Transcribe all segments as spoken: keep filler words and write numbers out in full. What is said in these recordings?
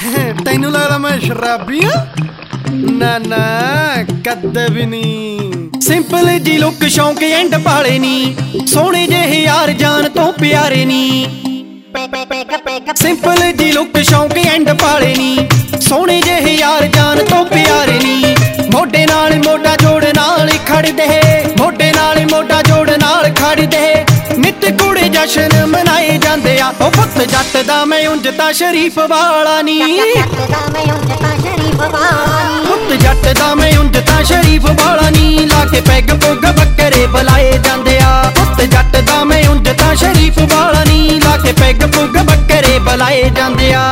ਤੈਨੂੰ ਲੱਗਦਾ ਮੈਂ ਸ਼ਰਾਬੀ ਆ? ਨਾ ਨਾ ਕਦੇ ਵੀ ਨਹੀਂ। ਸਿੰਪਲ ਜੀ ਲੁੱਕ ਸ਼ੌਂਕ ਐਂਡ ਪਾਲੇ ਨੀ, ਸੋਹਣੇ ਜਿਹੇ ਯਾਰ ਜਾਨ ਤੋਂ ਪਿਆਰੇ ਨੀ। ਸਿੰਪਲ ਜੀ ਲੁੱਕ ਸ਼ੌਂਕ ਐਂਡ ਪਾਲੇ ਨੀ, ਸੋਹਣੇ ਜਿਹੇ ਯਾਰ ਜਾਨ ਤੋਂ ਪਿਆਰੇ ਨੀ। ਮੋਢੇ ਨਾਲ ਮੋਢਾ ਜੋੜ ਨਾਲ ਖੜਦੇ, ਮੋਢੇ ਨਾਲ ਮੋਢਾ ਜੋੜ ਨਾਲ ਖੜਦੇ। ਨਿੱਤ ਕੁੜੇ ਜਸ਼ਨ ਮਨਾਏ ਜਾਂਦੇ ਆ। ਉਹ ਪੁੱਤ ਜੱਟ ਦਾ ਮੈਂ ਉਂਝ ਤਾਂ ਸ਼ਰੀਫ ਵਾਲਾ ਨੀ, ਪੁੱਤ ਜੱਟ ਦਾ ਮੈਂ ਉਂਝ ਤਾਂ ਸ਼ਰੀਫ ਵਾਲਾ ਨੀ। ਲਾ ਕੇ ਪੈਗ ਪੁੱਗ ਬੱਕਰੇ ਬੁਲਾਏ ਜਾਂਦੇ ਆ। ਪੁੱਤ ਜੱਟ ਦਾ ਮੈਂ ਉਂਝ ਤਾਂ ਸ਼ਰੀਫ ਵਾਲਾ ਨੀ, ਲਾ ਕੇ ਪੈਗ ਪੁੱਗ ਬੱਕਰੇ ਬੁਲਾਏ ਜਾਂਦੇ ਆ।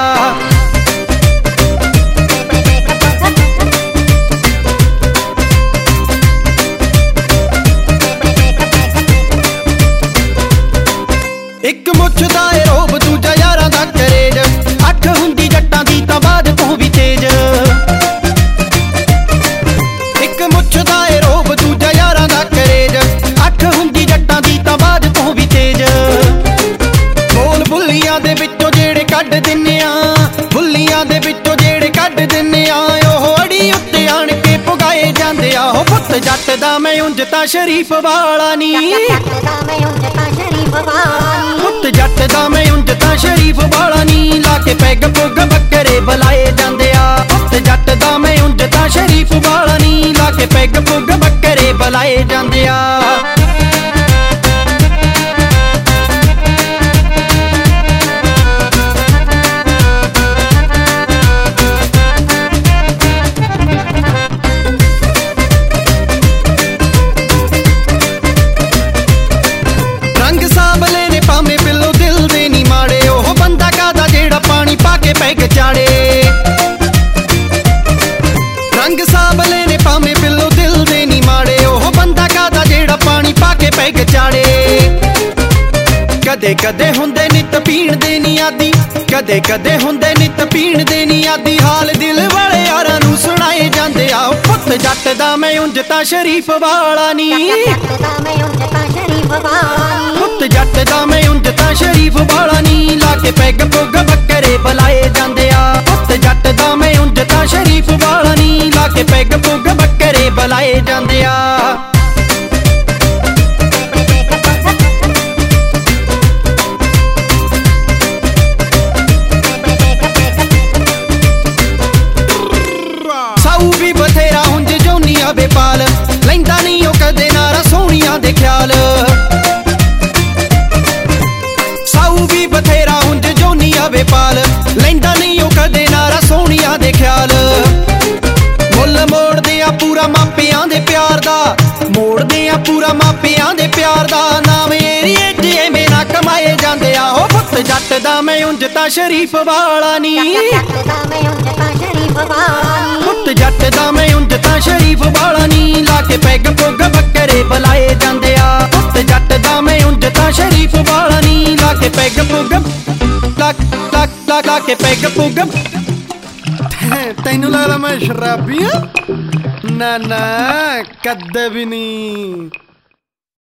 ਇੱਕ ਮੁੱਛ ਦਾ ਏ ਰੋਬ, ਦੂਜਾ ਯਾਰਾਂ ਦਾ ਕਰੇਜ। ਅੱਖ ਹੁੰਦੀ ਜੱਟਾਂ ਦੀ ਤਾਂ ਬਾਦ ਤੋਂ ਵੀ ਤੇਜ। ਇੱਕ ਮੁੱਛ ਦਾ ਏ ਰੋਬ, ਦੂਜਾ ਯਾਰਾਂ ਦਾ ਕਰੇਜ। ਅੱਖ ਹੁੰਦੀ ਜੱਟਾਂ ਦੀ ਤਾਂ ਬਾਦ ਤੋਂ ਵੀ ਤੇਜ। ਬੋਲ ਬੁੱਲੀਆਂ ਦੇ ਵਿੱਚੋਂ ਜਿਹੜੇ ਕੱਢ ਦਿੰਨੇ ਆ, ਬੁੱਲੀਆਂ ਦੇ ਵਿੱਚੋਂ ਜਿਹੜੇ ਕੱਢ ਦਿੰਨੇ ਆ। ਉਹ ਅੜੀ ਉੱਤੇ ਆਣ ਕੇ ਪੁਗਾਏ ਜਾਂਦੇ ਆ। ਉਹ ਪੁੱਤ ਜੱਟ ਦਾ ਮੈਂ ਉਂਝ ਤਾਂ ਸ਼ਰੀਫ ਵਾਲਾ ਨੀ, ਪੁੱਤ ਜੱਟ ਦਾ ਮੈਂ ਉਂਝ ਤਾਂ ਸ਼ਰੀਫ ਵਾਲਾ ਨੀ। ਲਾ ਕੇ ਪੈਗ ਪੁੱਗ ਬੱਕਰੇ ਬੁਲਾਏ ਜਾਂਦੇ ਆ। ਪੁੱਤ ਜੱਟ ਦਾ ਮੈਂ ਉਂਝ ਤਾਂ ਸ਼ਰੀਫ ਵਾਲਾ ਨੀ, ਲਾ ਕੇ ਪੈਗ ਪੁੱਗ ਬੱਕਰੇ ਬੁਲਾਏ ਜਾਂਦੇ ਆ। ਪੈਗ ਚਾੜੇ ਰੰਗ ਸਾਬਲੇ ਨੇ ਭਾਵੇਂ ਬਿੱਲੋ ਦਿਲ ਦੇ ਨੀ ਮਾੜੇ। ਉਹ ਬੰਦਾ ਕਾਦਾ ਜਿਹੜਾ ਪਾਣੀ ਪਾ ਕੇ ਪੈਗ ਚਾੜੇ। ਕਦੇ ਕਦੇ ਹੁੰਦੇ ਨਿੱਤ ਪੀਣ ਦੇ ਨੀ ਆਦੀ, ਕਦੇ ਕਦੇ ਹੁੰਦੇ ਨਿੱਤ ਪੀਣ ਦੇ ਨੀ ਆਦੀ। ਹਾਲ ਦਿਲ ਵਾਲੇ ਯਾਰਾਂ ਨੂੰ ਸੁਣਾਏ ਜਾਂਦੇ ਆ। ਪੁੱਤ ਜੱਟ ਦਾ ਮੈਂ ਉਂਝ ਤਾਂ ਸ਼ਰੀਫ ਵਾਲਾ ਨੀ, ਪੁੱਤ ਜੱਟ ਦਾ ਮੈਂ ਉਂਝ ਤਾਂ ਸ਼ਰੀਫ ਵਾਲਾ ਨੀ। ਲਾ ਕੇ ਪੈਗ ਪੁੱਗ ਬੱਕਰੇ ਬੁਲਾਏ ਜਾਂਦੇ ਆ। ਪੁੱਤ ਜੱਟ ਦਾ ਮੈਂ ਉਂਝ ਤਾਂ ਸ਼ਰੀਫ ਵਾਲਾ ਨੀ, ਲਾ ਕੇ ਪੈਗ ਪੁੱਗ ਬੱਕਰੇ ਬੁਲਾਏ ਜਾਂਦੇ ਆ। ਸਾਊ ਵੀ ਬਥੇਰਾ ਹੁੰਝ ਜੋਨੀਆਂ ਬੇਪਾਲ, ਲੈਂਦਾ ਨੀ ਉਹ ਕਦੇ ਨਾਰਾ ਸੋਹਣੀਆਂ ਦੇ ਖਿਆਲ। ਸਾਊ ਵੀ ਬਥੇਰਾ ਹੁੰਝ ਜੋਨੀਆਂ ਬੇਪਾਲ, ਲੈਂਦਾ ਨੀ ਉਹ ਕਦੇ ਨਾਰਾ ਸੋਹਣੀਆਂ ਦੇ ਖਿਆਲ। ਮੁੱਲ ਮੋੜਦੇ ਆ ਪੂਰਾ ਮਾਪਿਆਂ ਦੇ ਪਿਆਰ ਦਾ, ਮੋੜਦੇ ਆ ਪੂਰਾ ਮਾਪਿਆਂ ਦੇ ਪਿਆਰ ਦਾ। ਨਾਮ ਏਰੀਏ ਚ ਐਵੇਂ ਨਾ ਕਮਾਏ ਜਾਂਦੇ ਆ। ਉਹ ਪੁੱਤ ਜੱਟ ਦਾ ਮੈਂ ਉਂਝ ਤਾਂ ਸ਼ਰੀਫ ਵਾਲਾ ਨੀ, ਪੁੱਤ ਜੱਟ ਦਾ ਮੈਂ ਉਂਝ ਤਾਂ ਸ਼ਰੀਫ ਵਾਲਾ ਨੀ। ਲਾ ਕੇ ਪੈਗ ਪੁੱਗ ਬੱਕਰੇ ਬੁਲਾਏ ਜਾਂਦੇ ਆ। ਪੁੱਤ ਜੱਟ ਦਾ ਮੈਂ ਉਂਝ ਤਾਂ ਸ਼ਰੀਫ ਵਾਲਾ ਨੀ, ਲਾ ਕੇ ਪੈਗ ਪੁੱਗ ਲਾ ਲਾ ਲਾ ਲਾ ਕੇ ਪੈਗ ਪੁੱਗ। ਤੈਨੂੰ ਲੱਗਦਾ ਮੈਂ ਸ਼ਰਾਬੀ ਆ? ਨਾ ਨਾ ਕਦੇ ਵੀ ਨਹੀਂ।